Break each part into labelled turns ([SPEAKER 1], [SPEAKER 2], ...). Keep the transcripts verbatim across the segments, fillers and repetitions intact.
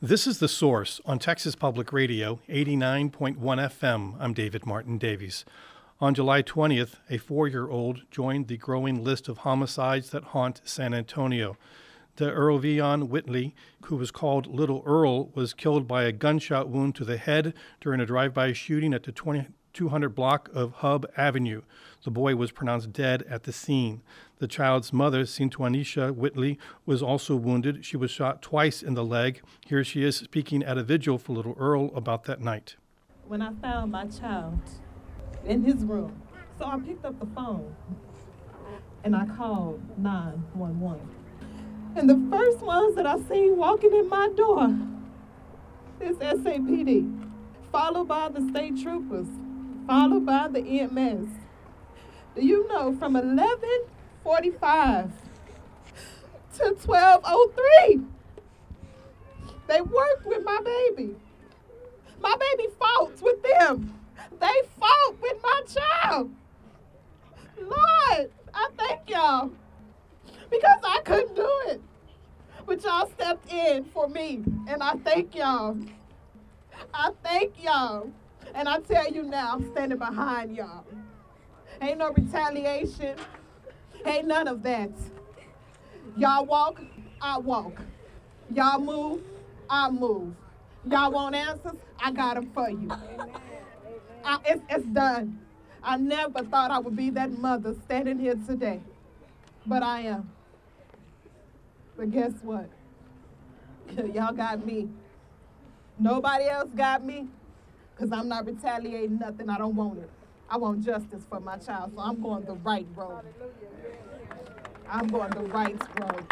[SPEAKER 1] This is The Source on Texas Public Radio, eighty-nine point one F M. I'm David Martin Davies. On July twentieth, a four-year-old joined the growing list of homicides that haunt San Antonio. The Earl Vion Whitley, who was called Little Earl, was killed by a gunshot wound to the head during a drive-by shooting at the twenty-two hundred block of Hub Avenue. The boy was pronounced dead at the scene. The child's mother, Cintuanisha Whitley, was also wounded. She was shot twice in the leg. Here she is speaking at a vigil for Little Earl about that night.
[SPEAKER 2] When I found my child in his room, so I picked up the phone and I called nine one one. And the first ones that I seen walking in my door is S A P D, followed by the state troopers, followed by the E M S. Do you know from eleven forty-five to twelve oh three, they worked with my baby. My baby fought with them. They fought with my child. Lord, I thank y'all because I couldn't do it. But y'all stepped in for me, and I thank y'all. I thank y'all. And I tell you now, I'm standing behind y'all. Ain't no retaliation. Ain't none of that. Y'all walk, I walk. Y'all move, I move. Y'all want answers? I got them for you. I, it's, it's done. I never thought I would be that mother standing here today, but I am. But guess what? Y'all got me. Nobody else got me, because I'm not retaliating nothing. I don't want it. I want justice for my child, so I'm going the right road. I'm going the right road.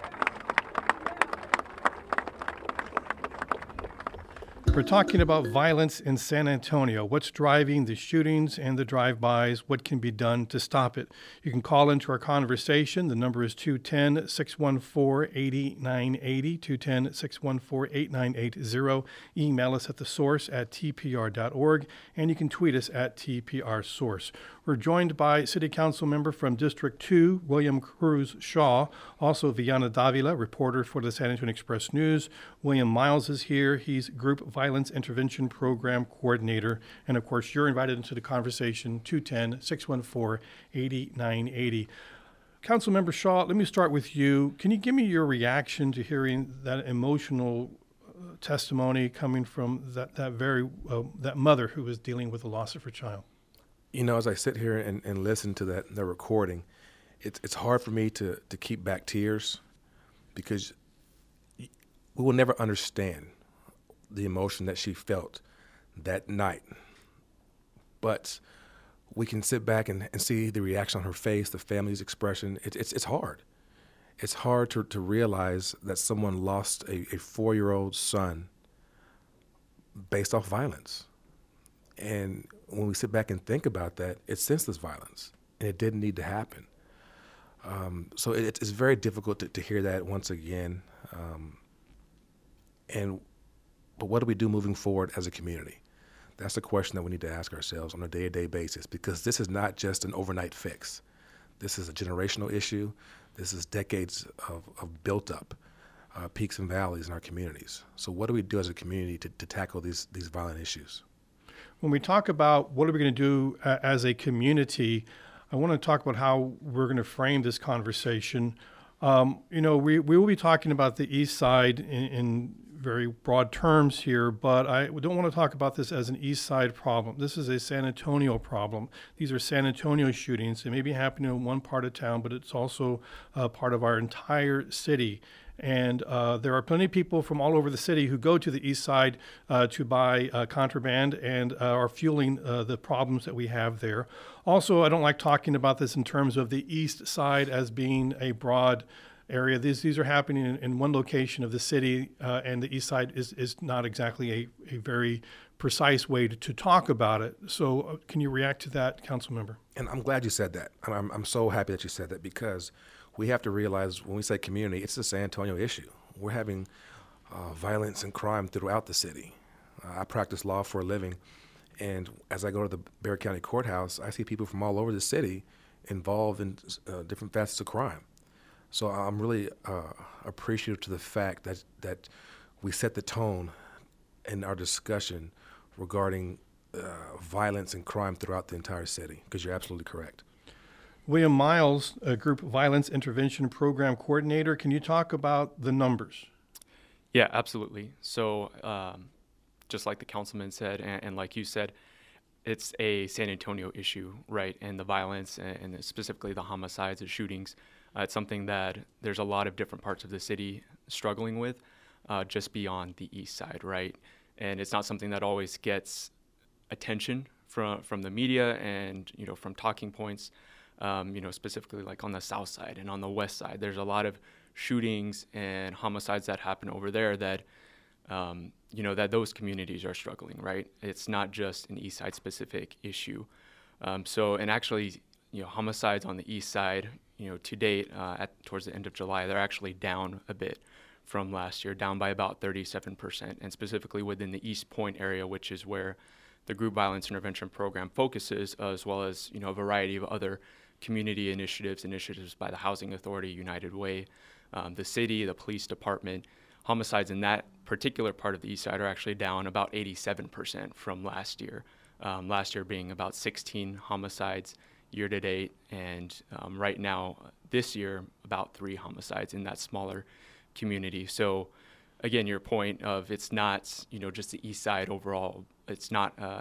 [SPEAKER 1] We're talking about violence in San Antonio. What's driving the shootings and the drive-bys? What can be done to stop it? You can call into our conversation. The number is two one zero, six one four, eight nine eight zero, two one zero, six one four, eight nine eight zero. Email us at the source at t p r dot org, and you can tweet us at T P R Source. We're joined by City Council member from District two, William Cruz Shaw, also Viana Davila, reporter for the San Antonio Express News. William Miles is here. He's Group Violence Intervention Program Coordinator. And of course, you're invited into the conversation, two one zero, six one four, eight nine eight zero. Councilmember Shaw, let me start with you. Can you give me your reaction to hearing that emotional uh, testimony coming from that, that very, uh, that mother who was dealing with the loss of her child?
[SPEAKER 3] You know, as I sit here and, and listen to that the recording, it's it's hard for me to, to keep back tears because we will never understand the emotion that she felt that night. But we can sit back and, and see the reaction on her face, the family's expression. It, it's it's hard. It's hard to, to realize that someone lost a, a four-year-old son based off violence. And when we sit back and think about that, it's senseless violence, and it didn't need to happen. Um, so it, it's very difficult to, to hear that once again. Um, and but what do we do moving forward as a community? That's the question that we need to ask ourselves on a day-to-day basis, because this is not just an overnight fix. This is a generational issue. This is decades of, of built-up uh, peaks and valleys in our communities. So what do we do as a community to, to tackle these these violent issues?
[SPEAKER 1] When we talk about what are we going to do uh, as a community, I want to talk about how we're going to frame this conversation. Um, you know, we, we will be talking about the East Side in, in very broad terms here, but I don't want to talk about this as an East Side problem. This is a San Antonio problem. These are San Antonio shootings. They may be happening in one part of town, but it's also uh, part of our entire city. And uh, there are plenty of people from all over the city who go to the East Side uh, to buy uh, contraband and uh, are fueling uh, the problems that we have there. Also, I don't like talking about this in terms of the East Side as being a broad area. These these are happening in, in one location of the city, uh, and the East Side is, is not exactly a, a very precise way to, to talk about it. So uh, can you react to that, council member?
[SPEAKER 3] And I'm glad you said that. I'm, I'm so happy that you said that, because we have to realize when we say community, it's a San Antonio issue. We're having uh, violence and crime throughout the city. Uh, I practice law for a living, and as I go to the Bexar County Courthouse, I see people from all over the city involved in uh, different facets of crime. So I'm really uh, appreciative to the fact that that we set the tone in our discussion regarding uh, violence and crime throughout the entire city, because you're absolutely correct.
[SPEAKER 1] William Miles, a Group Violence Intervention Program Coordinator, can you talk about the numbers?
[SPEAKER 4] Yeah, absolutely. So um, just like the councilman said, and, and like you said, it's a San Antonio issue, right? And the violence, and, and specifically the homicides and shootings, uh, it's something that there's a lot of different parts of the city struggling with, uh, just beyond the east side, right? And it's not something that always gets attention from from the media and, you know, from talking points, um, you know, specifically like on the south side and on the west side. There's a lot of shootings and homicides that happen over there that, um, you know, that those communities are struggling, right? It's not just an east side specific issue. Um, so, and actually, you know, homicides on the east side, you know, to date, uh, at towards the end of July, they're actually down a bit from last year, down by about thirty-seven percent, and specifically within the East Point area, which is where the Group Violence Intervention Program focuses, as well as, you know, a variety of other community initiatives, initiatives by the Housing Authority, United Way, um, the city, the police department. Homicides in that particular part of the east side are actually down about eighty-seven percent from last year. Um, last year being about sixteen homicides year to date, and um, right now, this year, about three homicides in that smaller community. So again, your point of it's not, you know, just the east side overall, it's not, uh,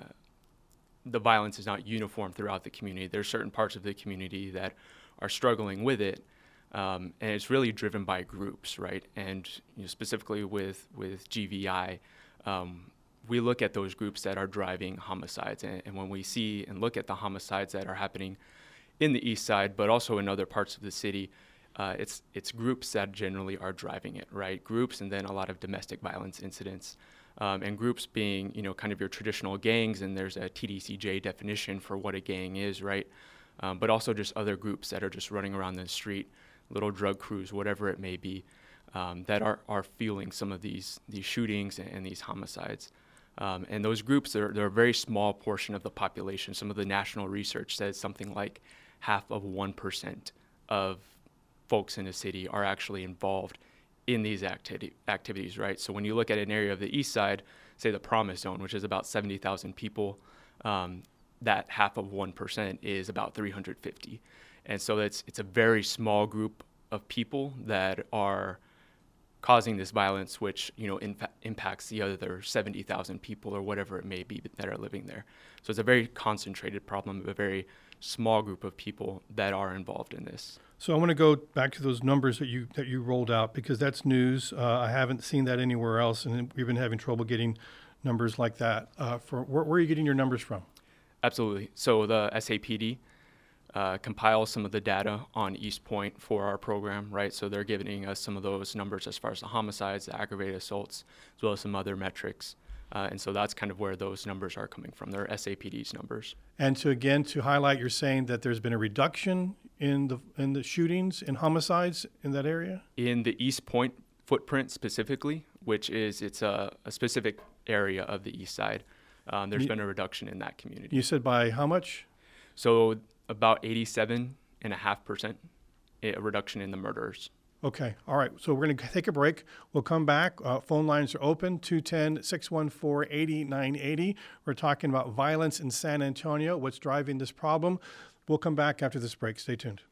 [SPEAKER 4] the violence is not uniform throughout the community. There's certain parts of the community that are struggling with it, um, and it's really driven by groups, right? And you know, specifically with, with G V I, um, we look at those groups that are driving homicides, and, and when we see and look at the homicides that are happening in the east side, but also in other parts of the city, Uh, it's it's groups that generally are driving it, right? Groups, and then a lot of domestic violence incidents, um, and groups being, you know, kind of your traditional gangs, and there's a T D C J definition for what a gang is, right? Um, but also just other groups that are just running around the street, little drug crews, whatever it may be, um, that are, are fueling some of these these shootings and, and these homicides. Um, and those groups, they're, they're a very small portion of the population. Some of the national research says something like half of one percent of folks in the city are actually involved in these acti- activities, right? So when you look at an area of the east side, say the Promise Zone, which is about seventy thousand people, um, that half of one percent is about three hundred fifty. And so it's, it's a very small group of people that are causing this violence, which, you know, infa- impacts the other seventy thousand people or whatever it may be that are living there. So it's a very concentrated problem of a very small group of people that are involved in this.
[SPEAKER 1] So I want to go back to those numbers that you that you rolled out, because that's news. Uh, I haven't seen that anywhere else, and we've been having trouble getting numbers like that. Uh, for where, where are you getting your numbers from?
[SPEAKER 4] Absolutely. So the S A P D uh, compiles some of the data on East Point for our program, right? So they're giving us some of those numbers as far as the homicides, the aggravated assaults, as well as some other metrics. Uh, and so that's kind of where those numbers are coming from. They're S A P D's numbers. And
[SPEAKER 1] to again, to highlight, you're saying that there's been a reduction in the in the shootings and homicides in that area?
[SPEAKER 4] In the East Point footprint specifically, which is, it's a, a specific area of the east side, um, there's you, been a reduction in that community.
[SPEAKER 1] You said by how much?
[SPEAKER 4] So about eighty-seven point five percent a reduction in the murders.
[SPEAKER 1] Okay. All right. So we're going to take a break. We'll come back. Uh, phone lines are open, two one zero, six one four, eight nine eight zero. We're talking about violence in San Antonio, what's driving this problem. We'll come back after this break. Stay tuned.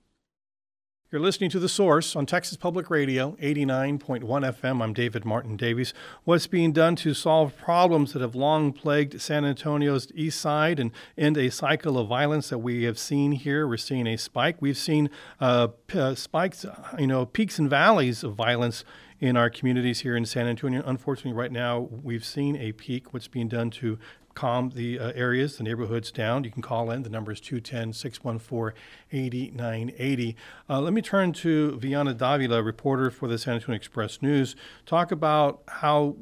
[SPEAKER 1] You're listening to The Source on Texas Public Radio, eighty-nine point one F M. I'm David Martin Davies. What's being done to solve problems that have long plagued San Antonio's east side and end a cycle of violence that we have seen here? We're seeing a spike. We've seen uh, p- uh, spikes, you know, peaks and valleys of violence in our communities here in San Antonio. Unfortunately, right now, we've seen a peak. What's being done to calm the uh, areas, the neighborhoods down? You can call in. The number is two one zero, six one four, eight nine eight zero. Uh, let me turn to Viana Davila, reporter for the San Antonio Express News. Talk about how,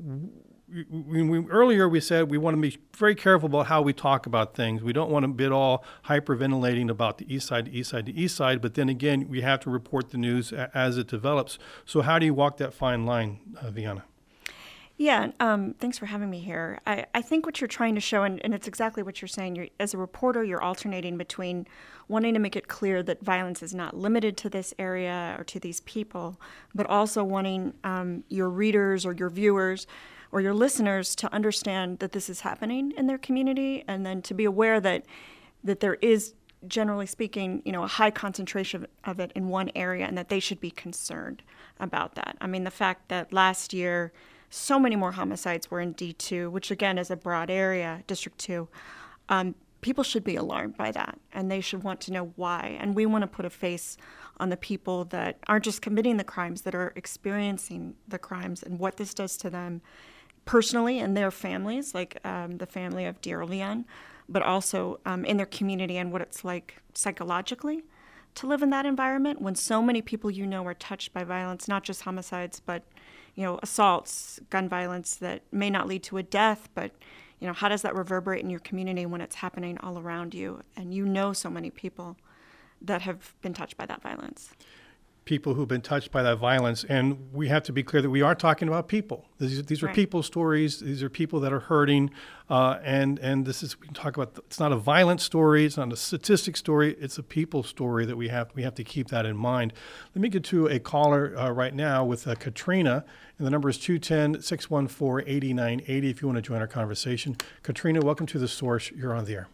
[SPEAKER 1] we, we, earlier we said we want to be very careful about how we talk about things. We don't want to be all hyperventilating about the east side, the east side, the east side, but then again, we have to report the news a, as it develops. So how do you walk that fine line, uh, Viana?
[SPEAKER 5] Yeah, um, thanks for having me here. I, I think what you're trying to show, and, and it's exactly what you're saying, you're, as a reporter, you're alternating between wanting to make it clear that violence is not limited to this area or to these people, but also wanting um, your readers or your viewers or your listeners to understand that this is happening in their community, and then to be aware that that there is, generally speaking, you know, a high concentration of it in one area, and that they should be concerned about that. I mean, the fact that last year so many more homicides were in D two, which again is a broad area, District two. Um, people should be alarmed by that, and they should want to know why. And we want to put a face on the people that aren't just committing the crimes, that are experiencing the crimes and what this does to them personally and their families, like um, the family of Dear Leon, but also um, in their community and what it's like psychologically to live in that environment when so many people you know are touched by violence, not just homicides, but you know, assaults, gun violence that may not lead to a death, but, you know, how does that reverberate in your community when it's happening all around you? And you know so many people that have been touched by that violence.
[SPEAKER 1] People who've been touched by that violence. And we have to be clear that we are talking about people. These, these are
[SPEAKER 5] Right.
[SPEAKER 1] people's stories. These are people that are hurting. Uh, and, and this is, we can talk about, it's not a violent story. It's not a statistic story. It's a people story that we have, we have to keep that in mind. Let me get to a caller uh, right now with uh, Katrina. And the number is two one zero, six one four, eight nine eight zero if you want to join our conversation. Katrina, welcome to The Source. You're on the air.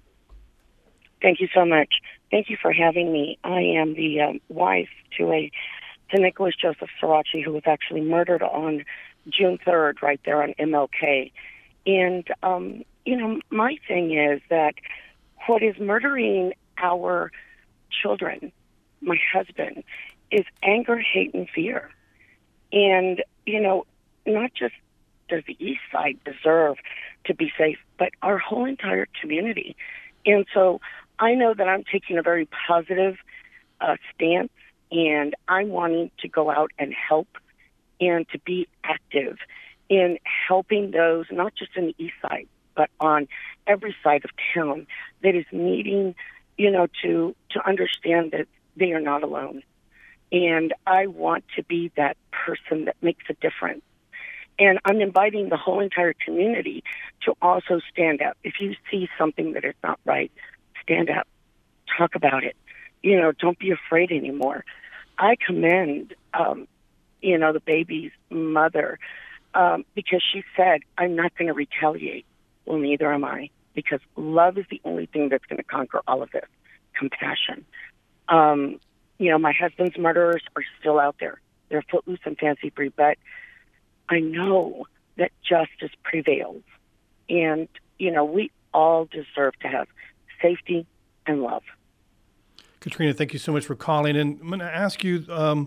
[SPEAKER 6] Thank you so much. Thank you for having me. I am the um, wife to a to Nicholas Joseph Sirachi, who was actually murdered on June third, right there on M L K. And um, you know, my thing is that what is murdering our children, my husband, is anger, hate, and fear. And you know, not just does the East Side deserve to be safe, but our whole entire community. And so I know that I'm taking a very positive uh, stance, and I'm wanting to go out and help and to be active in helping those, not just in the East Side, but on every side of town that is needing, you know, to, to understand that they are not alone. And I want to be that person that makes a difference. And I'm inviting the whole entire community to also stand up. If you see something that is not right, stand up, talk about it. You know, don't be afraid anymore. I commend, um, you know, the baby's mother um, because she said, I'm not going to retaliate. Well, neither am I, because love is the only thing that's going to conquer all of this, compassion. Um, you know, my husband's murderers are still out there. They're footloose and fancy-free, but I know that justice prevails. And, you know, we all deserve to have safety and love.
[SPEAKER 1] Katrina, thank you so much for calling in. I'm going to ask you, um,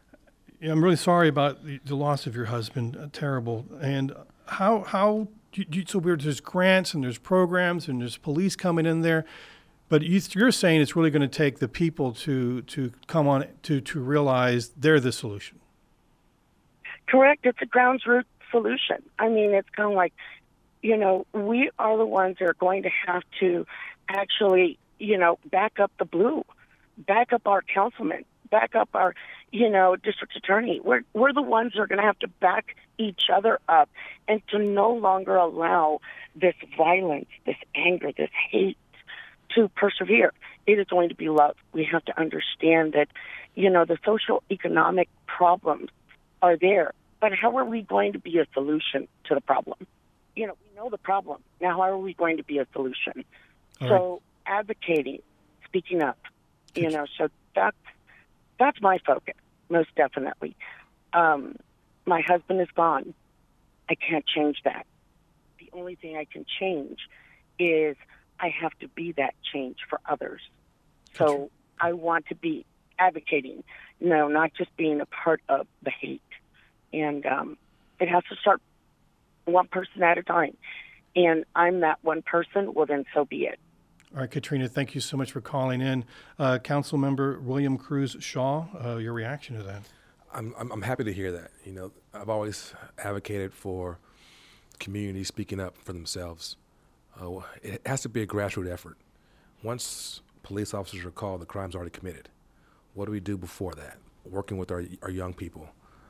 [SPEAKER 1] I'm really sorry about the, the loss of your husband, uh, terrible. And how, how do you, so weird, there's grants and there's programs and there's police coming in there, but you, you're saying it's really going to take the people to, to come on, to, to realize they're the solution.
[SPEAKER 6] Correct. It's a grounds root solution. I mean, it's kind of like, you know, we are the ones that are going to have to actually, you know, back up the blue, back up our councilman, back up our, you know, district attorney. We're, we're the ones that are going to have to back each other up and to no longer allow this violence, this anger, this hate to persevere. It is going to be love. We have to understand that, you know, the social economic problems are there, but how are we going to be a solution to the problem? You know, we know the problem. Now, how are we going to be a solution?
[SPEAKER 1] All
[SPEAKER 6] so right. Advocating, speaking up, Good. you know, so that's, that's my focus, most definitely. Um, my husband is gone. I can't change that. The only thing I can change is I have to be that change for others. So
[SPEAKER 1] Good.
[SPEAKER 6] I want to be advocating, you know, not just being a part of the hate. And um, it has to start one person at a time. And I'm that one person, well, then so be it.
[SPEAKER 1] All right, Katrina, thank you so much for calling in. Uh, Council Member William Cruz Shaw, uh, your reaction to that?
[SPEAKER 3] I'm, I'm I'm happy to hear that. You know, I've always advocated for communities speaking up for themselves. Uh, it has to be a grassroots effort. Once police officers are called, the crime's already committed. What do we do before that? Working with our our young people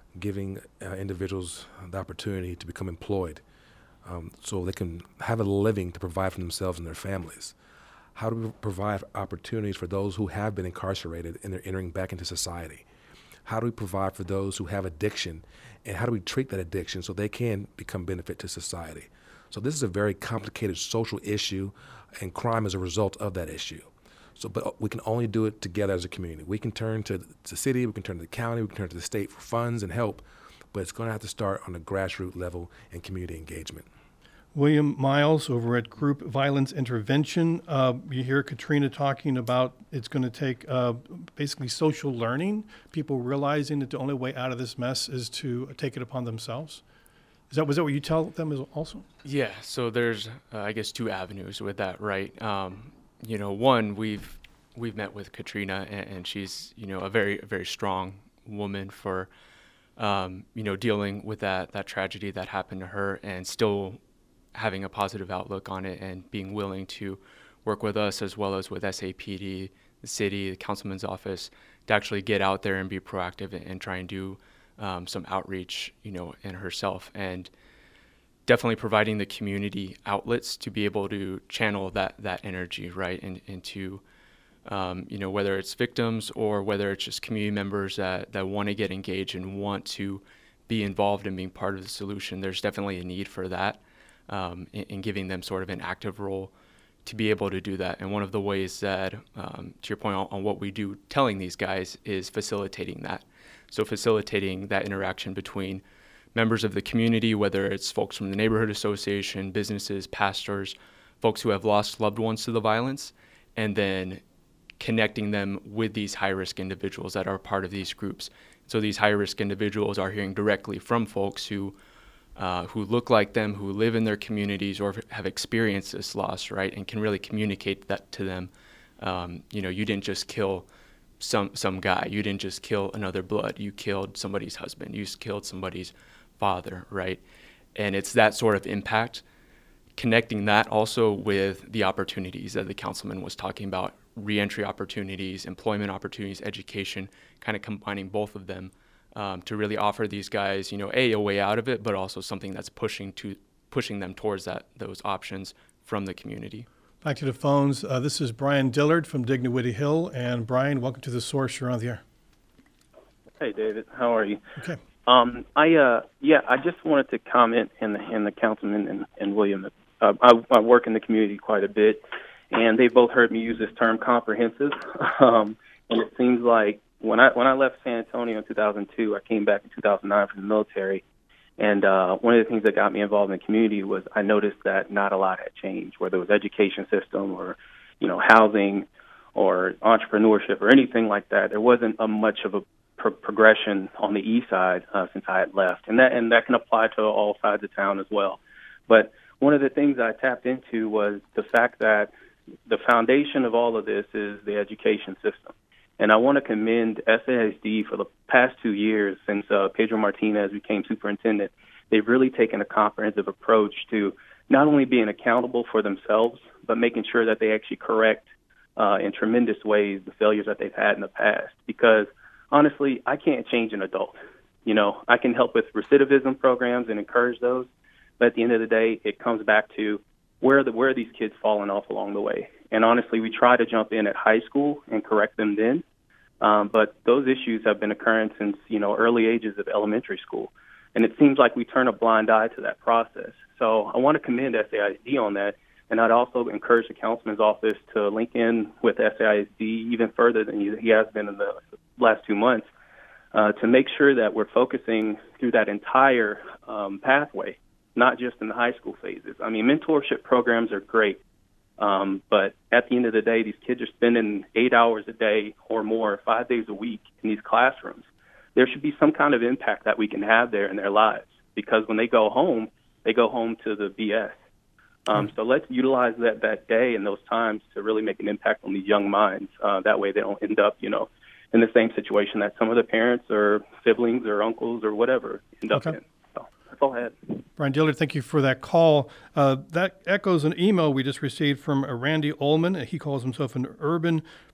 [SPEAKER 3] giving uh, individuals the opportunity to become employed um, so they can have a living to provide for themselves and their families? How do we provide opportunities for those who have been incarcerated and they're entering back into society? How do we provide for those who have addiction, and how do we treat that addiction so they can become benefit to society? So this is a very complicated social issue, and crime is a result of that issue. So, but we can only do it together as a community. We can turn to the city, we can turn to the county, we can turn to the state for funds and help, but it's going to have to start on the grassroots level and community engagement.
[SPEAKER 1] William Miles over at Group Violence Intervention. Uh, you hear Katrina talking about it's going to take uh, basically social learning, people realizing that the only way out of this mess is to take it upon themselves. Is that was that what you tell them as also?
[SPEAKER 4] Yeah. So there's, uh, I guess, two avenues with that, right? Um, you know, one, we've we've met with Katrina, and, and she's, you know, a very a very strong woman for, um, you know, dealing with that that tragedy that happened to her, and still having a positive outlook on it, and being willing to work with us as well as with S A P D, the city, the councilman's office, to actually get out there and be proactive and, and try and do um, some outreach, you know, in herself, and definitely providing the community outlets to be able to channel that that energy, right, in, into, um, you know, whether it's victims or whether it's just community members that, that want to get engaged and want to be involved in being part of the solution. There's definitely a need for that. Um, in, in giving them sort of an active role to be able to do that. And one of the ways that, um, to your point on, on what we do telling these guys, is facilitating that. So facilitating that interaction between members of the community, whether it's folks from the neighborhood association, businesses, pastors, folks who have lost loved ones to the violence, and then connecting them with these high-risk individuals that are part of these groups. So these high-risk individuals are hearing directly from folks who Uh, who look like them, who live in their communities or have experienced this loss, right, and can really communicate that to them. Um, you know, you didn't just kill some some guy. You didn't just kill another blood. You killed somebody's husband. You killed somebody's father, right? And it's that sort of impact, connecting that also with the opportunities that the councilman was talking about, reentry opportunities, employment opportunities, education, kind of combining both of them. Um, to really offer these guys, you know, a, a way out of it, but also something that's pushing to pushing them towards that those options from the community.
[SPEAKER 1] Back to the phones. Uh, this is Brian Dillard from Dignity Hill, and Brian, welcome to The Source. You're on the air.
[SPEAKER 7] Hey, David. How are you?
[SPEAKER 1] Okay.
[SPEAKER 7] Um, I uh, yeah, I just wanted to comment in the in the councilman and, and William. Uh, I, I work in the community quite a bit, and they both heard me use this term comprehensive, um, and it seems like. When I when I left San Antonio in two thousand two, I came back in two thousand nine from the military, and uh, one of the things that got me involved in the community was I noticed that not a lot had changed, whether it was education system or, you know, housing or entrepreneurship or anything like that. There wasn't a much of a pro- progression on the east side uh, since I had left, and that and that can apply to all sides of town as well. But one of the things I tapped into was the fact that the foundation of all of this is the education system. And I want to commend S A I D for the past two years since uh, Pedro Martinez became superintendent. They've really taken a comprehensive approach to not only being accountable for themselves, but making sure that they actually correct uh, in tremendous ways the failures that they've had in the past. Because honestly, I can't change an adult. You know, I can help with recidivism programs and encourage those. But at the end of the day, it comes back to where are, the, where are these kids falling off along the way? And honestly, we try to jump in at high school and correct them then. Um, but those issues have been occurring since, you know, early ages of elementary school. And it seems like we turn a blind eye to that process. So I want to commend S A I D on that. And I'd also encourage the councilman's office to link in with S A I D even further than he has been in the last two months uh, to make sure that we're focusing through that entire um, pathway, not just in the high school phases. I mean, mentorship programs are great. Um, but at the end of the day, these kids are spending eight hours a day or more, five days a week in these classrooms. There should be some kind of impact that we can have there in their lives, because when they go home, they go home to the B S. Um, mm-hmm. So let's utilize that, that day and those times to really make an impact on these young minds. Uh, that way they don't end up, you know, in the same situation that some of the parents or siblings or uncles or whatever end up
[SPEAKER 1] okay.
[SPEAKER 7] in. So that's all I had.
[SPEAKER 1] Brian Dillard, thank you for that call. Uh, that echoes an email we just received from uh, Randy Ullman. He calls himself an urban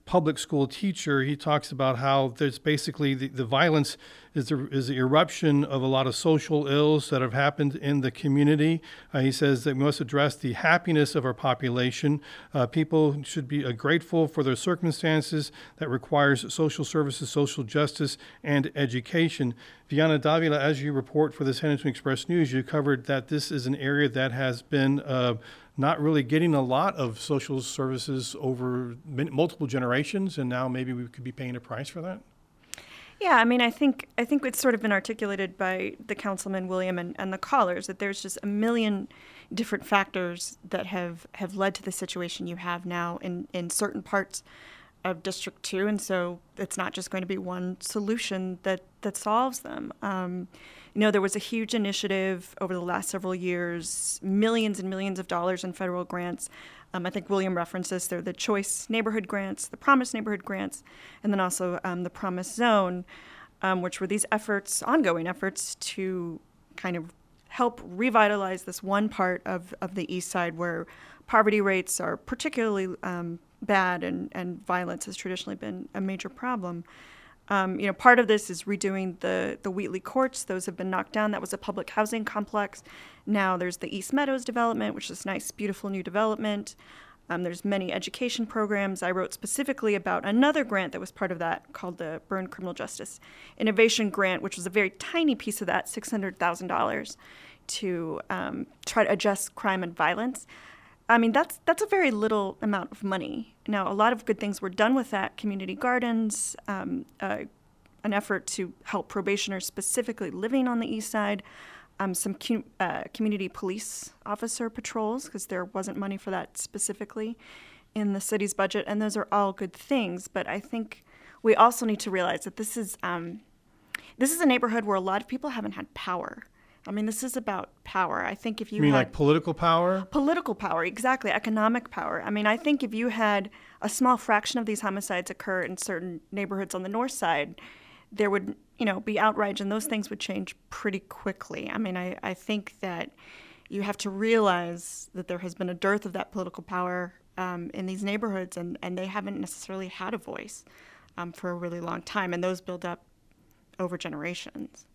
[SPEAKER 1] public school teacher. He talks about how there's basically the, the violence is the, is the eruption of a lot of social ills that have happened in the community. Uh, he says that we must address the happiness of our population. Uh, people should be uh, grateful for their circumstances that requires social services, social justice, and education. Viana Davila, as you report for the San Antonio Express News, you covered that this is an area that has been uh, not really getting a lot of social services over many, multiple generations, and now maybe we could be paying a price for that?
[SPEAKER 5] Yeah, I mean, I think I think it's sort of been articulated by the Councilman William and, and the callers that there's just a million different factors that have, have led to the situation you have now in, in certain parts of District two, and so it's not just going to be one solution that, that solves them. Um, you know, there was a huge initiative over the last several years, millions and millions of dollars in federal grants. Um, I think William referenced this. They're the Choice Neighborhood Grants, the Promise Neighborhood Grants, and then also um, the Promise Zone, um, which were these efforts, ongoing efforts to kind of help revitalize this one part of, of the East Side where poverty rates are particularly um, bad and, and violence has traditionally been a major problem. Um, you know, part of this is redoing the, the Wheatley courts. Those have been knocked down. That was a public housing complex. Now there's the East Meadows development, which is nice, beautiful new development. Um, there's many education programs. I wrote specifically about another grant that was part of that called the Byrne Criminal Justice Innovation Grant, which was a very tiny piece of that, six hundred thousand dollars, to um, try to adjust crime and violence. I mean, that's that's a very little amount of money. Now, a lot of good things were done with that. Community gardens, um, uh, an effort to help probationers specifically living on the East Side, um, some cu- uh, community police officer patrols, because there wasn't money for that specifically in the city's budget, and those are all good things. But I think we also need to realize that this is um, this is a neighborhood where a lot of people haven't had power. I mean, this is about power. I think if you,
[SPEAKER 1] You mean
[SPEAKER 5] had
[SPEAKER 1] like political power?
[SPEAKER 5] Political power, exactly. Economic power. I mean, I think if you had a small fraction of these homicides occur in certain neighborhoods on the north side, there would, you know, be outrage, and those things would change pretty quickly. I mean, I, I think that you have to realize that there has been a dearth of that political power um, in these neighborhoods, and, and they haven't necessarily had a voice um, for a really long time, and those build up over generations.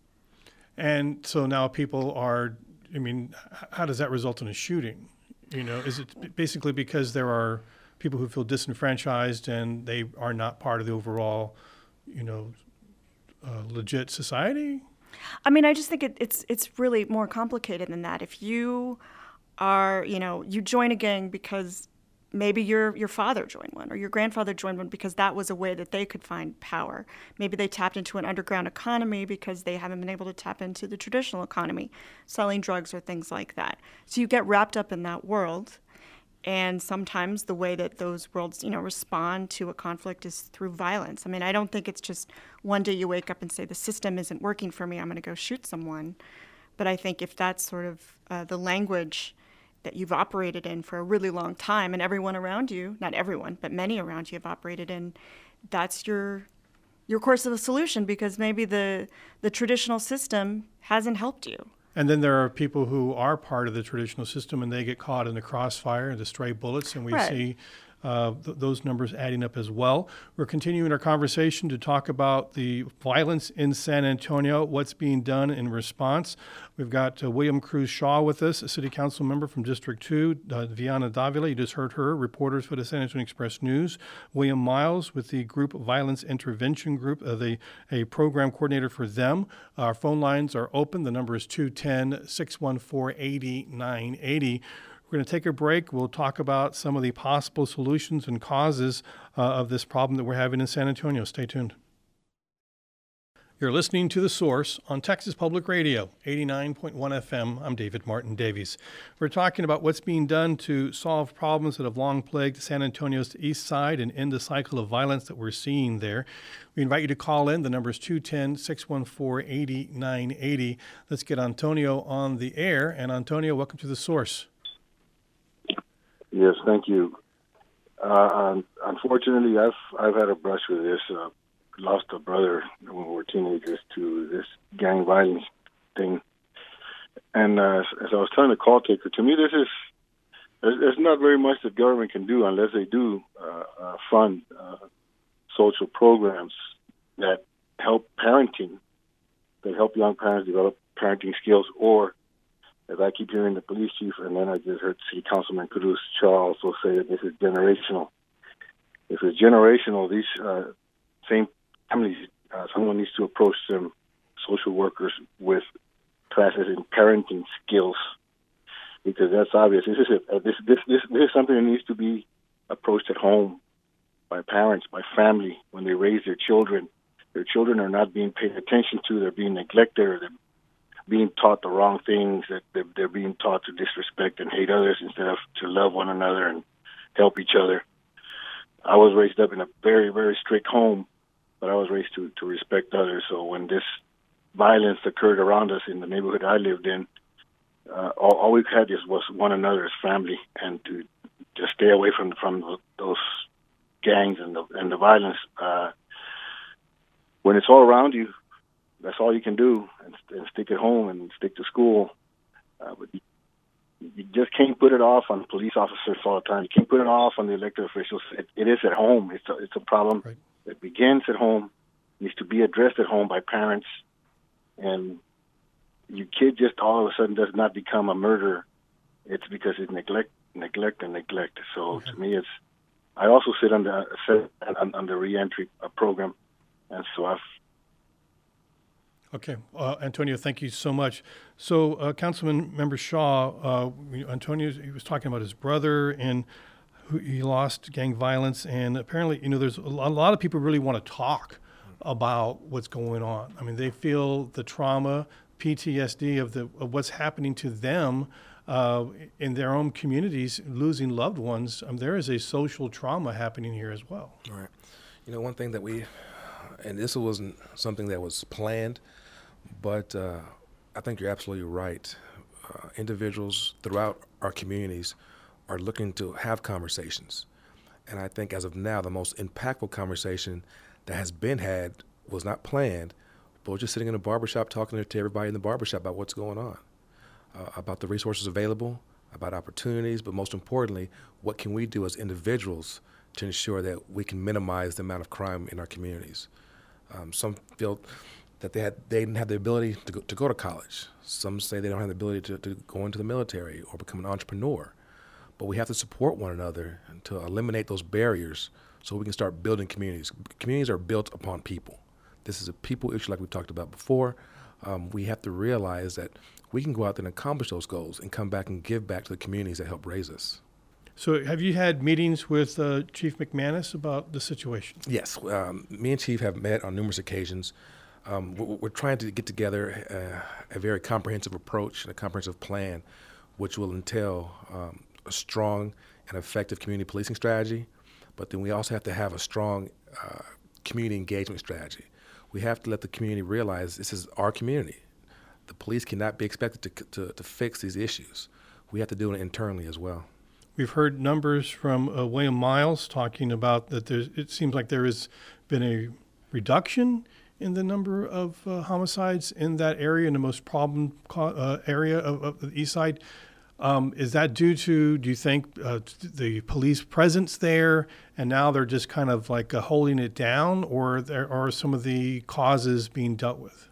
[SPEAKER 1] And so now people are, I mean, h- how does that result in a shooting? You know, is it basically because there are people who feel disenfranchised and they are not part of the overall, you know, uh, legit society?
[SPEAKER 5] I mean, I just think it, it's it's really more complicated than that. If you are, you know, you join a gang because maybe your your father joined one or your grandfather joined one because that was a way that they could find power. Maybe they tapped into an underground economy because they haven't been able to tap into the traditional economy, selling drugs or things like that. So you get wrapped up in that world, and sometimes the way that those worlds, you know, respond to a conflict is through violence. I mean, I don't think it's just one day you wake up and say, the system isn't working for me, I'm going to go shoot someone. But I think if that's sort of uh, the language that you've operated in for a really long time, and everyone around you, not everyone, but many around you have operated in, that's your your course of the solution, because maybe the the traditional system hasn't helped you.
[SPEAKER 1] And then there are people who are part of the traditional system and they get caught in the crossfire, the stray bullets, and we
[SPEAKER 5] Right.
[SPEAKER 1] see uh, th- those numbers adding up as well. We're continuing our conversation to talk about the violence in San Antonio, what's being done in response. We've got uh, William Cruz Shaw with us, a city council member from District two, uh, Viana Davila, you just heard her, reporters for the San Antonio Express News, William Miles with the group Violence Intervention Group, uh, the, a program coordinator for them. Our phone lines are open. The number is two one zero, six one four, eight nine eight zero. We're going to take a break. We'll talk about some of the possible solutions and causes uh, of this problem that we're having in San Antonio. Stay tuned. You're listening to The Source on Texas Public Radio, eighty-nine point one F M. I'm David Martin Davies. We're talking about what's being done to solve problems that have long plagued San Antonio's east side and end the cycle of violence that we're seeing there. We invite you to call in. The number is two one zero, six one four, eight nine eight zero. Let's get Antonio on the air. And Antonio, welcome to The Source.
[SPEAKER 8] Yes, thank you. Uh, unfortunately, I've I've had a brush with this. Uh, lost a brother when we were teenagers to this gang violence thing. And uh, as I was telling the call taker, to me, this is there's, there's not very much that government can do unless they do uh, uh, fund uh, social programs that help parenting, that help young parents develop parenting skills, or as I keep hearing the police chief, and then I just heard City Councilman Cruz Shaw also say that this is generational. If it's generational, these uh, same families, uh, someone needs to approach them, social workers, with classes in parenting skills, because that's obvious. This is a, this, this this this is something that needs to be approached at home by parents, by family, when they raise their children. Their children are not being paid attention to; they're being neglected, or they're being taught the wrong things. That they're, they're being taught to disrespect and hate others instead of to love one another and help each other. I was raised up in a very, very strict home, but I was raised to, to respect others. So when this violence occurred around us in the neighborhood I lived in, uh, all, all we had is was one another as family, and to just stay away from from those gangs and the and the violence. Uh, when it's all around you, that's all you can do, and, and stick at home and stick to school. Uh, but you, you just can't put it off on police officers all the time. You can't put it off on the elected officials. It, it is at home. It's a, it's a problem
[SPEAKER 1] Right.
[SPEAKER 8] that begins at home, needs to be addressed at home by parents, and your kid just all of a sudden does not become a murderer. It's because it's neglect, neglect, and neglect. So
[SPEAKER 1] Okay.
[SPEAKER 8] to me, it's. I also sit on the sit on, on the reentry uh, program, and so I've.
[SPEAKER 1] Okay, uh, Antonio, thank you so much. So, uh, Councilman Member Shaw, uh, Antonio, he was talking about his brother and who he lost gang violence, and apparently, you know, there's a lot, a lot of people really want to talk about what's going on. I mean, they feel the trauma, P T S D of the of what's happening to them uh, in their own communities, losing loved ones. Um, there is a social trauma happening here as well.
[SPEAKER 3] All right. You know, one thing that we, and this wasn't something that was planned, but uh, I think you're absolutely right. Uh, individuals throughout our communities are looking to have conversations. And I think as of now, the most impactful conversation that has been had was not planned, but we're just sitting in a barbershop talking to everybody in the barbershop about what's going on, uh, about the resources available, about opportunities, but most importantly, what can we do as individuals to ensure that we can minimize the amount of crime in our communities. Um, some feel that they had they didn't have the ability to go, to go to college. Some say they don't have the ability to, to go into the military or become an entrepreneur. But we have to support one another to eliminate those barriers so we can start building communities. Communities are built upon people. This is a people issue like we talked about before. Um, we have to realize that we can go out there and accomplish those goals and come back and give back to the communities that help raise us.
[SPEAKER 1] So, have you had meetings with uh, Chief McManus about the situation?
[SPEAKER 3] Yes, um, me and Chief have met on numerous occasions. Um, we're, we're trying to get together uh, a very comprehensive approach and a comprehensive plan, which will entail um, a strong and effective community policing strategy, but then we also have to have a strong uh, community engagement strategy. We have to let the community realize this is our community. The police cannot be expected to, to, to fix these issues. We have to do it internally as well.
[SPEAKER 1] We've heard numbers from uh, William Miles talking about that there's, it seems like there has been a reduction in the number of uh, homicides in that area, in the most problem co- uh, area of, of the east side. Um, is that due to, do you think, uh, the police presence there, and now they're just kind of like uh, holding it down, or there are some of the causes being dealt with?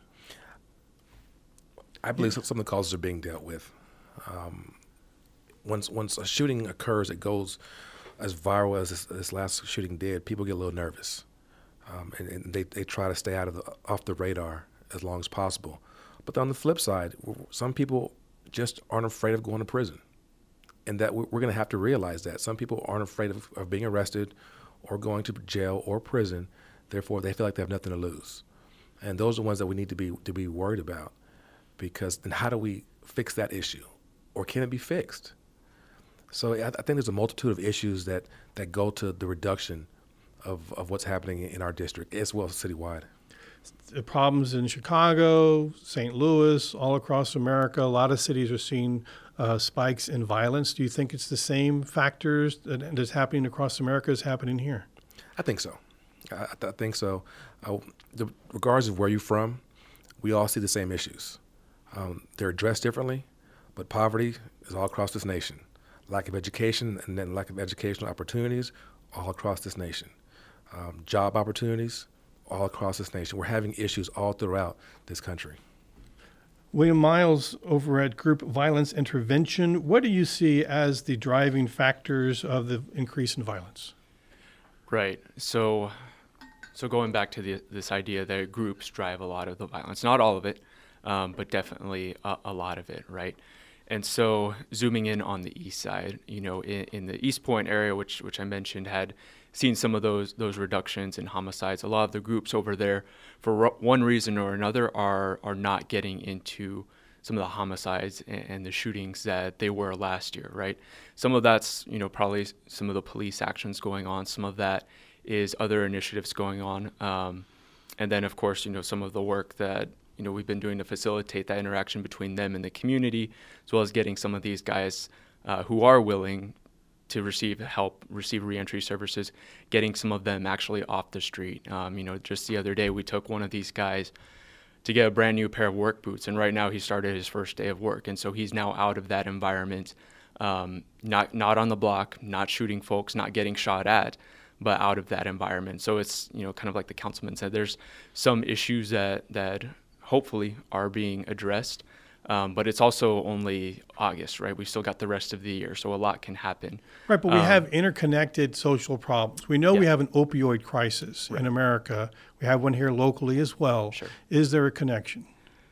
[SPEAKER 3] I believe some of the causes are being dealt with. Um, once once a shooting occurs, it goes as viral as this, this last shooting did. People get a little nervous, um, and, and they, they try to stay out of the, off the radar as long as possible. But on the flip side, some people just aren't afraid of going to prison, and that we're, we're going to have to realize that some people aren't afraid of, of being arrested or going to jail or prison. Therefore, they feel like they have nothing to lose, and those are the ones that we need to be to be worried about. Because then, how do we fix that issue, or can it be fixed? So I, I think there's a multitude of issues that, that go to the reduction of, of what's happening in our district as well as citywide.
[SPEAKER 1] The problems in Chicago, Saint Louis, all across America, a lot of cities are seeing uh, spikes in violence. Do you think it's the same factors that, that's happening across America is happening here?
[SPEAKER 3] I think so. I, I think so. Uh, the, regardless of where you're from, we all see the same issues. Um, they're addressed differently, but poverty is all across this nation. Lack of education and then lack of educational opportunities all across this nation. um, job opportunities all across this nation. We're having issues all throughout this country.
[SPEAKER 1] William Miles over at Group Violence Intervention, what do you see as the driving factors of the increase in violence?
[SPEAKER 4] Right. So, so going back to the, this idea that groups drive a lot of the violence, not all of it, um, but definitely a, a lot of it, right? And so zooming in on the east side, you know, in, in the East Point area, which which I mentioned, had seen some of those those reductions in homicides. A lot of the groups over there, for one reason or another, are are not getting into some of the homicides and, and the shootings that they were last year, right? Some of that's, you know, probably some of the police actions going on. Some of that is other initiatives going on. Um, and then, of course, you know, some of the work that, you know, we've been doing to facilitate that interaction between them and the community, as well as getting some of these guys uh, who are willing to receive help, receive reentry services, getting some of them actually off the street. Um, you know, just the other day we took one of these guys to get a brand new pair of work boots, and right now he started his first day of work, and so he's now out of that environment, um, not not on the block, not shooting folks, not getting shot at, but out of that environment. So it's, you know, kind of like the councilman said, there's some issues that that hopefully are being addressed. Um, but it's also only August, right? We've still got the rest of the year, so a lot can happen.
[SPEAKER 1] Right, but we
[SPEAKER 4] Um,
[SPEAKER 1] have interconnected social problems. We know
[SPEAKER 4] Yeah.
[SPEAKER 1] we have an opioid crisis in America. We have one here locally as well.
[SPEAKER 4] Sure.
[SPEAKER 1] Is there a connection?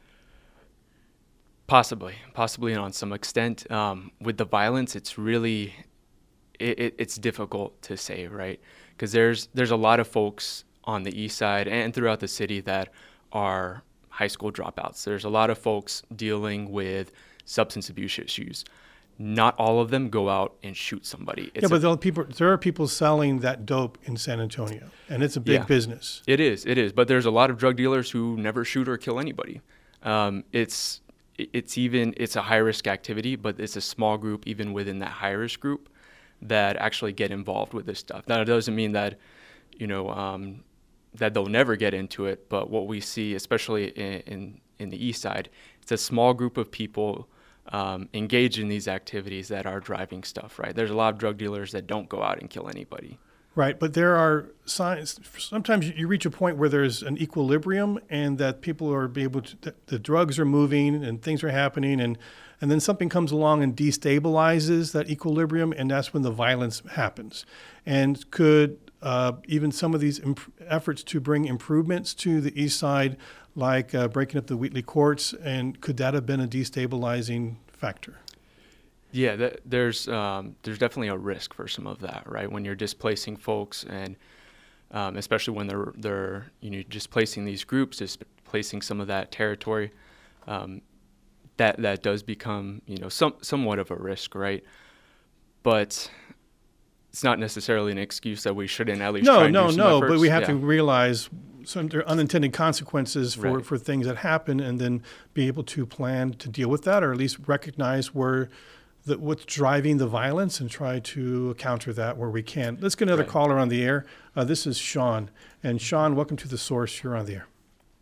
[SPEAKER 4] Possibly, possibly on some extent. Um, with the violence, it's really, it, it, it's difficult to say, right? Because there's there's a lot of folks on the east side and throughout the city that are high school dropouts. There's a lot of folks dealing with substance abuse issues. Not all of them go out and shoot somebody. It's
[SPEAKER 1] yeah, but
[SPEAKER 4] a,
[SPEAKER 1] there are, people, there are people selling that dope in San Antonio, and it's a big
[SPEAKER 4] Yeah.
[SPEAKER 1] business.
[SPEAKER 4] It is, it is. But there's a lot of drug dealers who never shoot or kill anybody. Um, it's it's even it's a high risk activity, but it's a small group even within that high risk group that actually get involved with this stuff. Now, it doesn't mean that, you know, um, that they'll never get into it, but what we see, especially in in, in the east side, it's a small group of people um, engaged in these activities that are driving stuff, right? There's a lot of drug dealers that don't go out and kill anybody.
[SPEAKER 1] Right, but there are signs. Sometimes you reach a point where there's an equilibrium, and that people are be able to. The, the drugs are moving, and things are happening, and and then something comes along and destabilizes that equilibrium, and that's when the violence happens. And could uh, even some of these imp- efforts to bring improvements to the east side, like uh, breaking up the Wheatley courts, and could that have been a destabilizing factor?
[SPEAKER 4] Yeah, that, there's um, there's definitely a risk for some of that, right? When you're displacing folks, and um, especially when they're they're you know displacing these groups, displacing some of that territory, um, that that does become you know some somewhat of a risk, right? But it's not necessarily an excuse that we shouldn't at least
[SPEAKER 1] No,
[SPEAKER 4] try and
[SPEAKER 1] no,
[SPEAKER 4] do some
[SPEAKER 1] no.
[SPEAKER 4] efforts.
[SPEAKER 1] But we have
[SPEAKER 4] Yeah.
[SPEAKER 1] to realize some there are unintended consequences for,
[SPEAKER 4] Right.
[SPEAKER 1] for things that happen, and then be able to plan to deal with that, or at least recognize where the, what's driving the violence and try to counter that where we can. Let's get another
[SPEAKER 4] Right.
[SPEAKER 1] caller on the air. Uh, this is Sean. And Sean, welcome to The Source. You're on the air.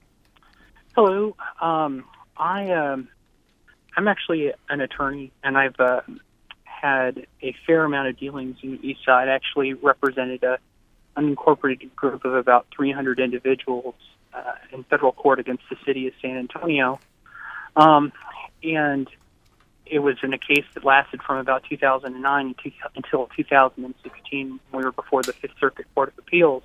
[SPEAKER 9] Hello. Um, I, um, I'm actually an attorney, and I've uh, had a fair amount of dealings in the East Side. I actually represented a unincorporated group of about three hundred individuals uh, in federal court against the city of San Antonio. Um, and it was in a case that lasted from about two thousand nine to, until two thousand sixteen. We were before the Fifth Circuit Court of Appeals.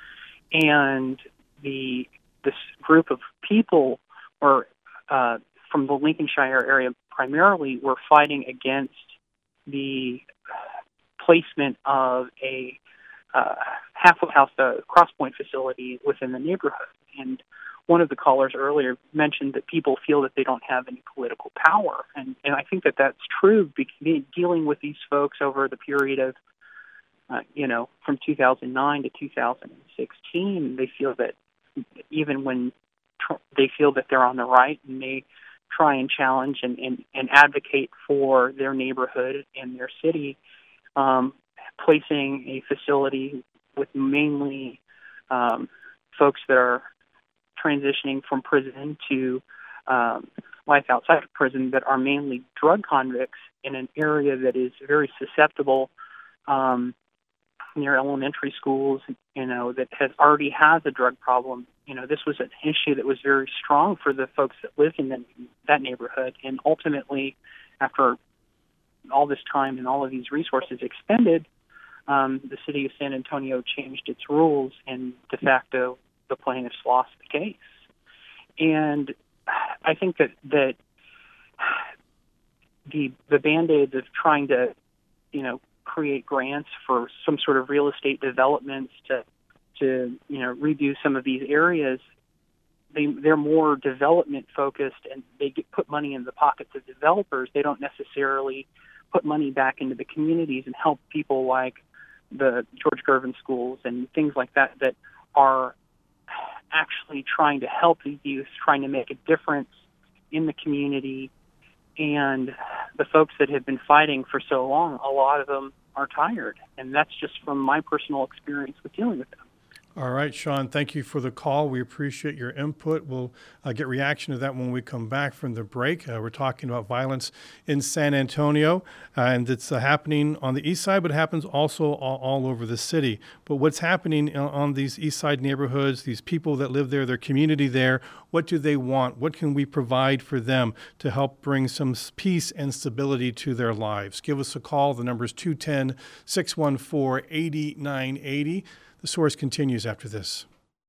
[SPEAKER 9] And the this group of people were uh, from the Lincolnshire area primarily were fighting against the placement of a uh, halfway house, uh, Crosspoint facility within the neighborhood. And one of the callers earlier mentioned that people feel that they don't have any political power. And, and I think that that's true, because dealing with these folks over the period of, uh, you know, from two thousand nine to two thousand sixteen, they feel that even when tr- they feel that they're on the right, and they try and challenge and, and, and advocate for their neighborhood and their city, um, placing a facility with mainly um, folks that are transitioning from prison to um, life outside of prison that are mainly drug convicts in an area that is very susceptible um, near elementary schools, you know, that has already has a drug problem. You know, this was an issue that was very strong for the folks that lived in the, that neighborhood. And ultimately, after all this time and all of these resources expended, um, the city of San Antonio changed its rules, and de facto, the plaintiffs lost the case. And I think that that the the band-aids of trying to, you know, create grants for some sort of real estate developments to to you know redo some of these areas, they they're more development focused, and they get put money in the pockets of developers. They don't necessarily put money back into the communities and help people like the George Gervin schools and things like that that are actually trying to help the youth, trying to make a difference in the community. And the folks that have been fighting for so long, a lot of them are tired. And that's just from my personal experience with dealing with them.
[SPEAKER 1] All right, Sean, thank you for the call. We appreciate your input. We'll uh, get reaction to that when we come back from the break. Uh, we're talking about violence in San Antonio, uh, and it's uh, happening on the east side, but it happens also all, all over the city. But what's happening on, on these east side neighborhoods, these people that live there, their community there, what do they want? What can we provide for them to help bring some peace and stability to their lives? Give us a call. The number is two one zero, six one four, eight nine eight zero. The Source continues after this.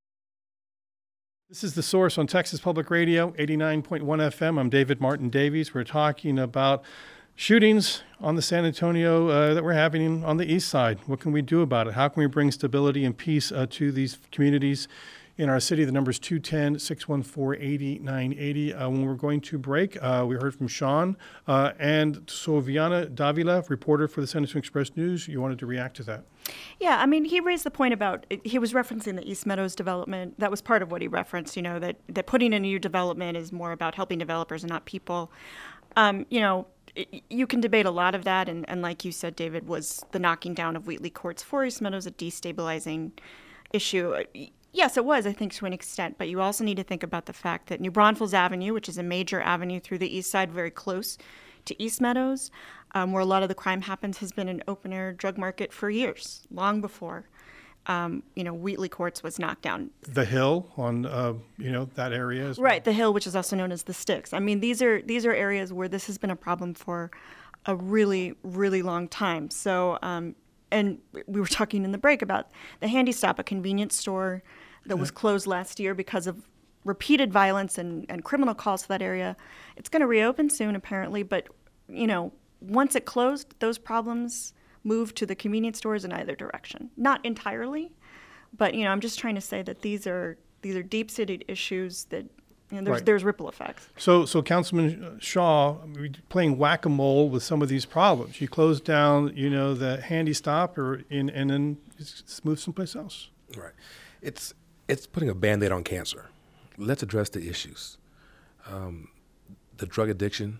[SPEAKER 1] This is The Source on Texas Public Radio, eighty-nine point one F M. I'm David Martin Davies. We're talking about shootings on the San Antonio uh, that we're having on the east side. What can we do about it? How can we bring stability and peace uh, to these communities in our city? The number is two one zero, six one four, eight nine eight zero. Uh, when we're going to break, uh, we heard from Sean uh, and Soviana Davila, reporter for the San Antonio Express News. You wanted to react to that.
[SPEAKER 5] Yeah, I mean, he raised the point about, he was referencing the East Meadows development. That was part of what he referenced, you know, that, that putting in a new development is more about helping developers and not people. Um, you know, it, you can debate a lot of that, and, and like you said, David, was the knocking down of Wheatley Courts for East Meadows a destabilizing issue? Yes, it was, I think, to an extent, but you also need to think about the fact that New Braunfels Avenue, which is a major avenue through the east side, very close to East Meadows, um, where a lot of the crime happens, has been an open-air drug market for years, long before, um, you know, Wheatley Courts was knocked down.
[SPEAKER 1] The Hill on, uh, you know, that area is
[SPEAKER 5] right. The Hill, which is also known as the Sticks. I mean, these are these are areas where this has been a problem for a really, really long time. So, um, and we were talking in the break about the Handy Stop, a convenience store that was closed last year because of repeated violence and, and criminal calls to that area. It's going to reopen soon, apparently, but, you know, once it closed, those problems moved to the convenience stores in either direction. Not entirely, but, you know, I'm just trying to say that these are these are deep-seated issues that, you know, there's,
[SPEAKER 1] right.
[SPEAKER 5] there's ripple effects.
[SPEAKER 1] So, so Councilman Shaw, playing whack-a-mole with some of these problems. You close down, you know, the Handy Stop, or in, and then it's move someplace else.
[SPEAKER 3] Right. It's it's putting a Band-Aid on cancer. Let's address the issues. Um, the drug addiction,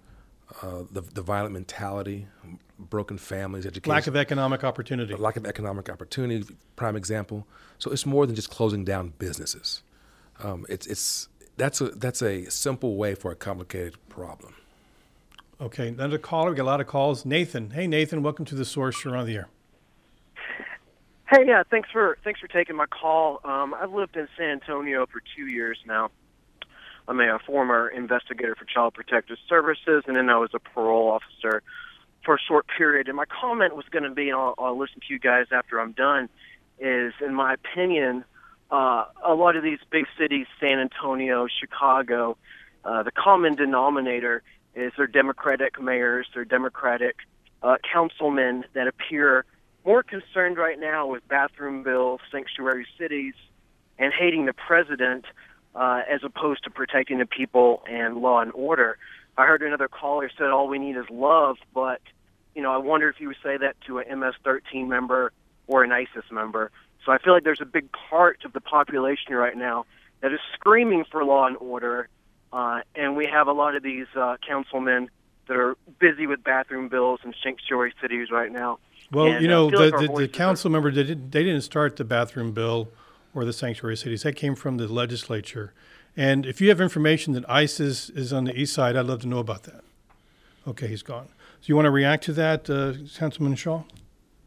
[SPEAKER 3] uh, the, the violent mentality, broken families, education.
[SPEAKER 1] Lack of economic opportunity.
[SPEAKER 3] Lack of economic opportunity, prime example. So it's more than just closing down businesses. Um, it's it's that's a that's a simple way for a complicated problem.
[SPEAKER 1] Okay, another caller. We got a lot of calls. Nathan. Hey, Nathan. Welcome to The Source. You're on the air.
[SPEAKER 10] Hey, yeah, thanks for thanks for taking my call. Um, I've lived in San Antonio for two years now. I'm a, a former investigator for Child Protective Services, and then I was a parole officer for a short period. And my comment was going to be, and I'll, I'll listen to you guys after I'm done, is, in my opinion, uh, a lot of these big cities, San Antonio, Chicago, uh, the common denominator is their Democratic mayors, their Democratic uh, councilmen that appear more concerned right now with bathroom bills, sanctuary cities, and hating the president uh, as opposed to protecting the people and law and order. I heard another caller said all we need is love, but you know, I wonder if you would say that to an M S thirteen member or an ISIS member. So I feel like there's a big part of the population right now that is screaming for law and order, uh, and we have a lot of these uh, councilmen that are busy with bathroom bills and sanctuary cities right now.
[SPEAKER 1] Well,
[SPEAKER 10] and,
[SPEAKER 1] you know,
[SPEAKER 10] uh,
[SPEAKER 1] the,
[SPEAKER 10] like
[SPEAKER 1] the, the council member, they didn't, they didn't start the bathroom bill or the sanctuary cities. That came from the legislature. And if you have information that ISIS is on the east side, I'd love to know about that. Okay, he's gone. So you want to react to that, uh, Councilman Shaw?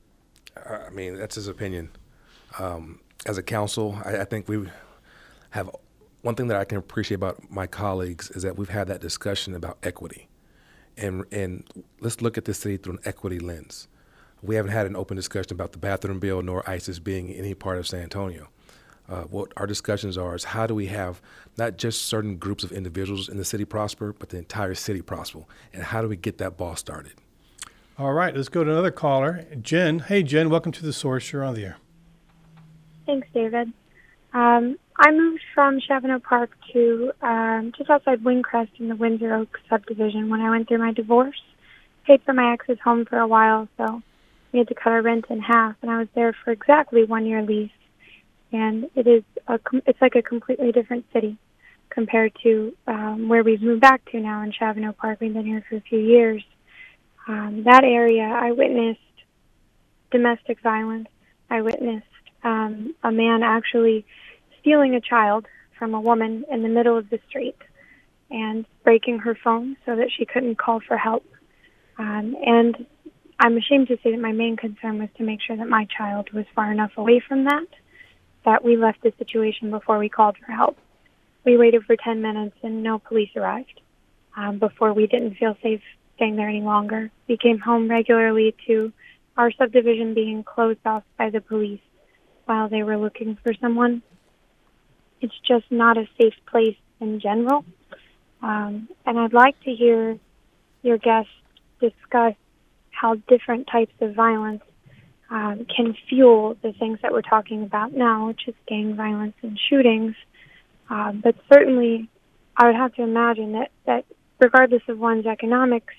[SPEAKER 3] I mean, that's his opinion. Um, as a council, I, I think we have one thing that I can appreciate about my colleagues is that we've had that discussion about equity. And, and let's look at this city through an equity lens. We haven't had an open discussion about the bathroom bill nor ISIS being any part of San Antonio. Uh, what our discussions are is how do we have not just certain groups of individuals in the city prosper, but the entire city prosper, and how do we get that ball started?
[SPEAKER 1] All right, let's go to another caller. Jen. Hey, Jen, welcome to The Source. You're on the air.
[SPEAKER 11] Thanks, David. Um, I moved from Chavano Park to um, just outside Windcrest in the Windsor Oaks subdivision when I went through my divorce. Paid for my ex's home for a while, so we had to cut our rent in half, and I was there for exactly one year lease. And it is a, it's like a completely different city compared to um, where we've moved back to now in Chavano Park. We've been here for a few years. Um, that area, I witnessed domestic violence. I witnessed um, a man actually stealing a child from a woman in the middle of the street and breaking her phone so that she couldn't call for help. Um, and I'm ashamed to say that my main concern was to make sure that my child was far enough away from that that we left the situation before we called for help. We waited for ten minutes and no police arrived um, before we didn't feel safe staying there any longer. We came home regularly to our subdivision being closed off by the police while they were looking for someone. It's just not a safe place in general. Um, and I'd like to hear your guests discuss how different types of violence Um, can fuel the things that we're talking about now, which is gang violence and shootings. Um, but certainly, I would have to imagine that, that regardless of one's economics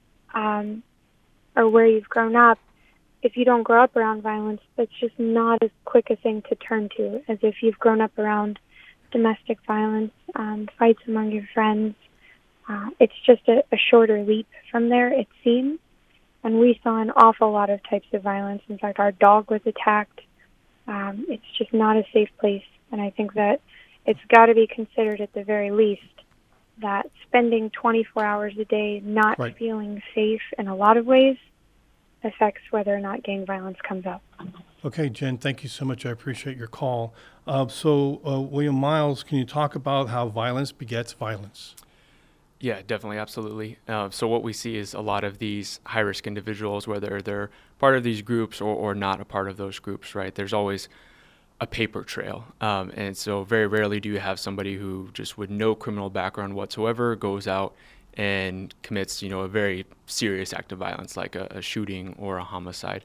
[SPEAKER 11] um, or where you've grown up, if you don't grow up around violence, that's just not as quick a thing to turn to as if you've grown up around domestic violence, um, fights among your friends. Uh, it's just a, a shorter leap from there, it seems. And we saw an awful lot of types of violence. In fact, our dog was attacked. Um, it's just not a safe place. And I think that it's got to be considered at the very least that spending twenty-four hours a day not
[SPEAKER 1] Right.
[SPEAKER 11] feeling safe in a lot of ways affects whether or not gang violence comes up.
[SPEAKER 1] Okay, Jen, thank you so much. I appreciate your call. Uh, so, uh, William Miles, can you talk about how violence begets violence?
[SPEAKER 4] Yeah, definitely, absolutely. Uh, so what we see is a lot of these high-risk individuals, whether they're part of these groups or, or not a part of those groups, right? There's always a paper trail. Um, and so very rarely do you have somebody who just with no criminal background whatsoever goes out and commits, you know, a very serious act of violence like a, a shooting or a homicide.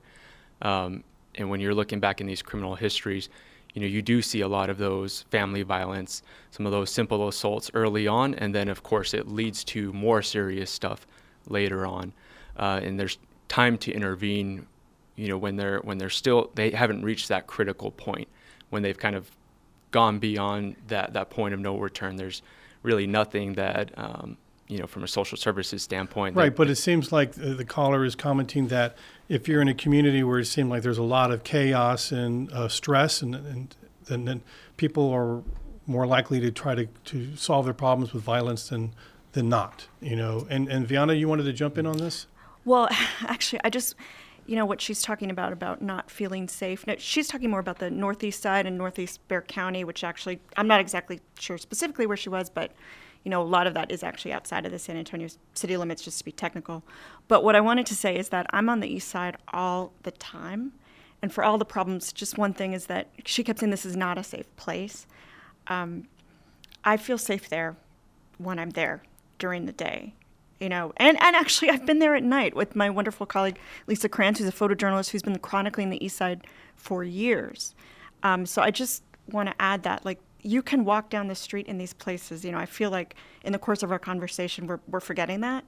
[SPEAKER 4] Um, and when you're looking back in these criminal histories, you know, you do see a lot of those family violence, some of those simple assaults early on, and then, of course, it leads to more serious stuff later on. Uh, and there's time to intervene, you know, when they're when they're still, they haven't reached that critical point, when they've kind of gone beyond that, that point of no return. There's really nothing that, um, you know, from a social services standpoint.
[SPEAKER 1] Right,
[SPEAKER 4] that,
[SPEAKER 1] but it seems like the the caller is commenting that if you're in a community where it seems like there's a lot of chaos and uh, stress, and, and, and then people are more likely to try to, to solve their problems with violence than than not, you know. And, and Viana, you wanted to jump in on this?
[SPEAKER 5] Well, actually, I just, you know, what she's talking about, about not feeling safe. No, she's talking more about the northeast side and northeast Bexar County, which actually, I'm not exactly sure specifically where she was, but you know, a lot of that is actually outside of the San Antonio city limits, just to be technical. But what I wanted to say is that I'm on the east side all the time. And for all the problems, just one thing is that she kept saying this is not a safe place. Um, I feel safe there when I'm there during the day. You know, and, and actually I've been there at night with my wonderful colleague, Lisa Krantz, who's a photojournalist who's been chronicling the east side for years. Um, so I just want to add that, like, you can walk down the street in these places. You know, I feel like in the course of our conversation, we're we're forgetting that.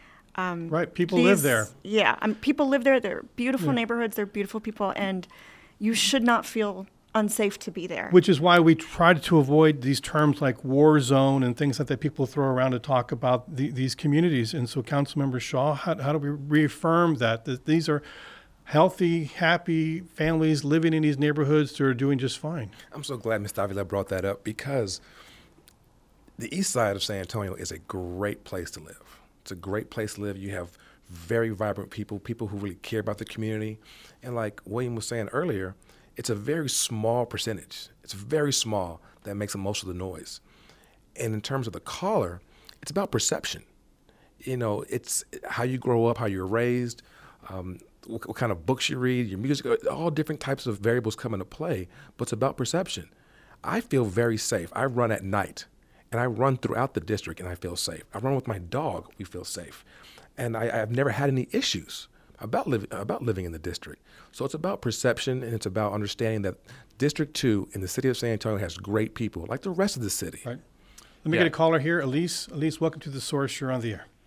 [SPEAKER 5] Um,
[SPEAKER 1] Right, people
[SPEAKER 5] these,
[SPEAKER 1] live there.
[SPEAKER 5] Yeah, um, people live there. They're beautiful
[SPEAKER 1] Yeah.
[SPEAKER 5] neighborhoods. They're beautiful people, and you should not feel unsafe to be there.
[SPEAKER 1] Which is why we tried to avoid these terms like war zone and things like that people throw around to talk about the, these communities. And so, Councilmember Shaw, how, how do we reaffirm that, that these are healthy, happy families living in these neighborhoods that are doing just fine?
[SPEAKER 3] I'm so glad Miz Davila brought that up, because the east side of San Antonio is a great place to live. It's a great place to live. You have very vibrant people, people who really care about the community. And like William was saying earlier, it's a very small percentage. It's very small that makes most of the noise. And in terms of the caller, it's about perception. You know, it's how you grow up, how you're raised, um, what, what kind of books you read, your music, all different types of variables come into play, but it's about perception. I feel very safe. I run at night, and I run throughout the district, and I feel safe. I run with my dog, we feel safe. And I, I've never had any issues about, live, about living in the district. So it's about perception, and it's about understanding that District two in the city of San Antonio has great people, like the rest of the city.
[SPEAKER 1] Right. Let me yeah. get a caller here. Elise, Elise, welcome to The Source. You're on the air.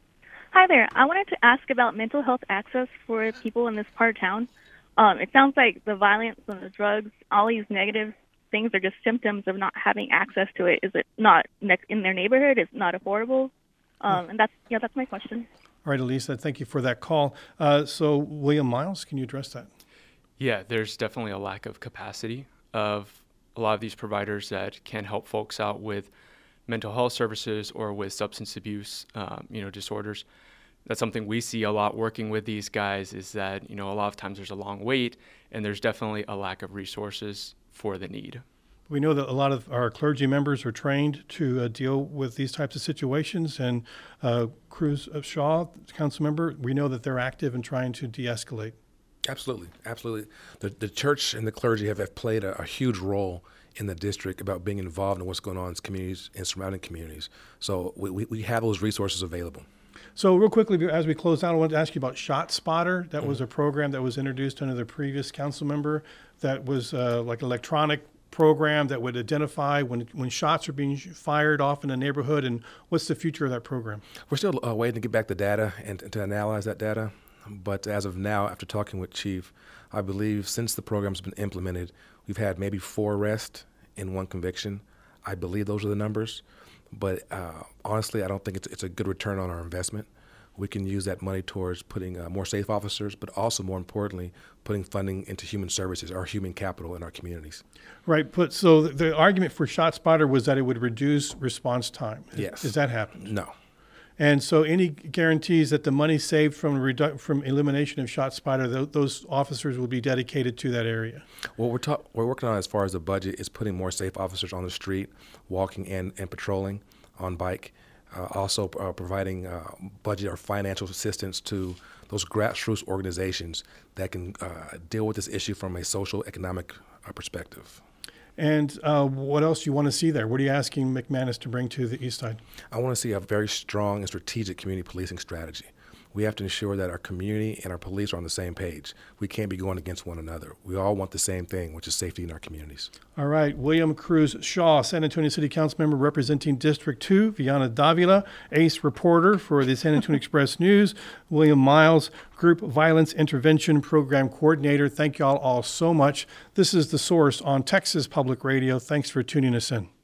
[SPEAKER 12] Hi there. I wanted to ask about mental health access for people in this part of town. Um, it sounds like the violence and the drugs, all these negative things are just symptoms of not having access to it. Is it not next in their neighborhood? Is it not affordable? Um, and that's yeah, that's my question.
[SPEAKER 1] All right, Elisa, thank you for that call. Uh, so, William Miles, can you address that?
[SPEAKER 4] Yeah, there's definitely a lack of capacity of a lot of these providers that can help folks out with mental health services or with substance abuse, um, you know, disorders. That's something we see a lot working with these guys is that, you know, a lot of times there's a long wait and there's definitely a lack of resources for the need.
[SPEAKER 1] We know that a lot of our clergy members are trained to uh, deal with these types of situations, and uh, Cruz Shaw, council member, we know that they're active in trying to de-escalate.
[SPEAKER 3] Absolutely, absolutely. The the church and the clergy have, have played a, a huge role in the district about being involved in what's going on in communities and surrounding communities. So we, we, we have those resources available.
[SPEAKER 1] So real quickly, as we close out, I wanted to ask you about Shot Spotter. That mm-hmm. was a program that was introduced under the previous council member that was uh, like an electronic program that would identify when when shots are being fired off in a neighborhood, and what's the future of that program?
[SPEAKER 3] We're still uh, waiting to get back the data and, and to analyze that data. But as of now, after talking with Chief, I believe since the program's been implemented, we've had maybe four arrests and one conviction. I believe those are the numbers. But uh, honestly, I don't think it's, it's a good return on our investment. We can use that money towards putting uh, more safe officers, but also more importantly, putting funding into human services, our human capital in our communities.
[SPEAKER 1] Right. But so the, the argument for Shot Spotter was that it would reduce response time.
[SPEAKER 3] Yes.
[SPEAKER 1] Has that happened?
[SPEAKER 3] No.
[SPEAKER 1] And so any guarantees that the money saved from redu- from elimination of Shot Spotter, th- those officers will be dedicated to that area?
[SPEAKER 3] What we're, ta- we're working on as far as the budget is putting more safe officers on the street, walking and, and patrolling on bike. Uh, also uh, providing uh, budget or financial assistance to those grassroots organizations that can uh, deal with this issue from a social economic uh, perspective.
[SPEAKER 1] And uh, what else do you want to see there? What are you asking McManus to bring to the east side?
[SPEAKER 3] I want to see a very strong and strategic community policing strategy. We have to ensure that our community and our police are on the same page. We can't be going against one another. We all want the same thing, which is safety in our communities. All
[SPEAKER 1] right. William Cruz Shaw, San Antonio City Council member representing District two. Viana Davila, ace reporter for the San Antonio Express News. William Miles, Group Violence Intervention Program Coordinator. Thank you all, all so much. This is The Source on Texas Public Radio. Thanks for tuning us in.